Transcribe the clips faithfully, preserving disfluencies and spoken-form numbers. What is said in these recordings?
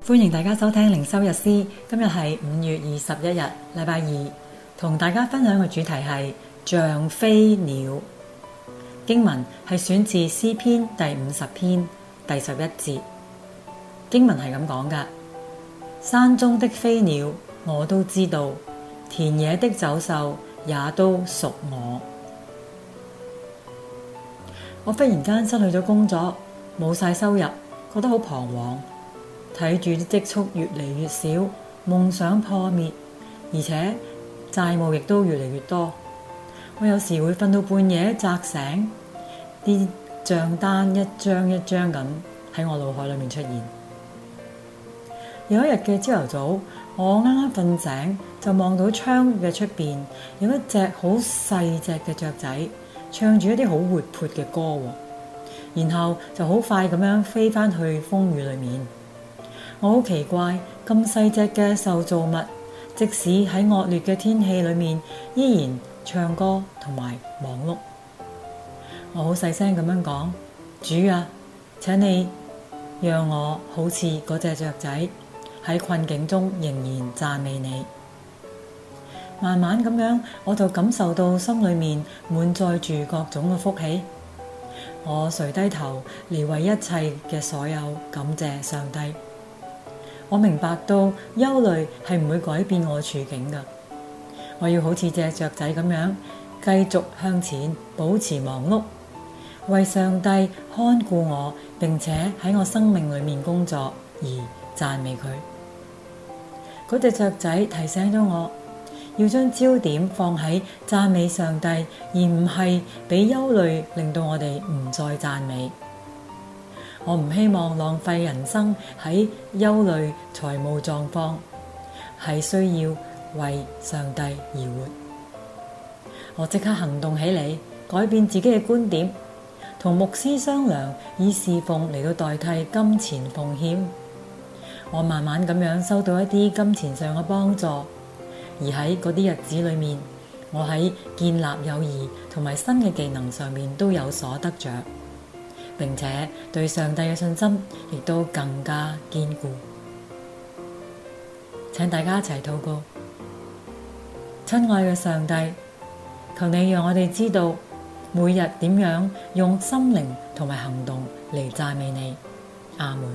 歡迎大家收聽靈修日詩，今日係五月二十一日，禮拜二，同大家分享嘅主題係像飛鳥。經文係選自詩篇第五十篇第十一節。經文係咁講㗎：山中的飛鳥我都知道，田野的走獸也都屬我。我忽然間失去咗工作，冇晒收入，覺得好彷徨。睇住啲積蓄越嚟越少，夢想破滅，而且債務亦都越嚟越多。我有時會瞓到半夜扎醒，啲賬單一張一張咁喺我腦海裏面出現。有一日嘅朝頭早，我啱啱瞓醒，就望到窗嘅出邊有一隻好細隻嘅雀仔，唱住一啲好活潑嘅歌，然後就好快咁樣飛返去風雨裏面。我好奇怪，咁細隻嘅受造物，即使喺惡劣嘅天氣裏面，依然唱歌同埋忙碌。我好細聲咁樣講：主啊，請你讓我好似嗰隻雀仔，喺困境中仍然讚美你。慢慢咁樣，我就感受到心裏面滿載住各種嘅福氣。我垂低頭嚟為一切嘅所有感謝上帝。我明白到憂慮係唔會改變我處境㗎。我要好似隻雀仔咁樣繼續向前，保持忙碌，為上帝看顧我，並且喺我生命裏面工作而讚美佢。嗰隻雀仔提醒咗我，要將焦點放喺讚美上帝，而唔係俾憂慮令到我哋唔再讚美。我唔希望浪費人生喺憂慮財務狀況，係需要為上帝而活。我即刻行動起嚟，改變自己嘅觀點，同牧師商量，以侍奉嚟到代替金錢奉獻。我慢慢咁樣收到一啲金錢上嘅幫助，而喺嗰啲日子裏面，我喺建立友誼同埋新嘅技能上面都有所得着。並且對上帝嘅信心亦都更加堅固。請大家一齊禱告。親愛嘅上帝，求你讓我哋知道每日點樣用心靈同埋行動嚟讚美你。阿門。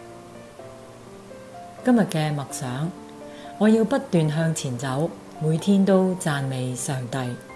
今日嘅默想，我要不斷向前走，每天都讚美上帝。